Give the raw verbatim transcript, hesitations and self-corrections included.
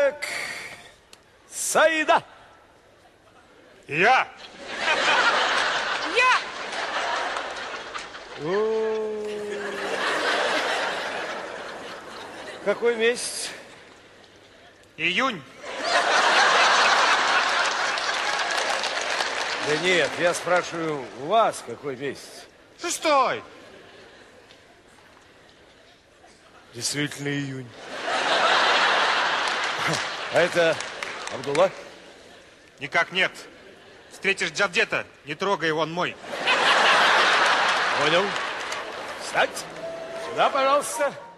Так, Саида. Я. Я. Какой месяц? Июнь. Да нет, я спрашиваю, у вас какой месяц? Шестой. Действительно июнь. А это Абдулла? Никак нет. Встретишь Джавдета, не трогай его, он мой. Понял. Встать. Сюда, пожалуйста.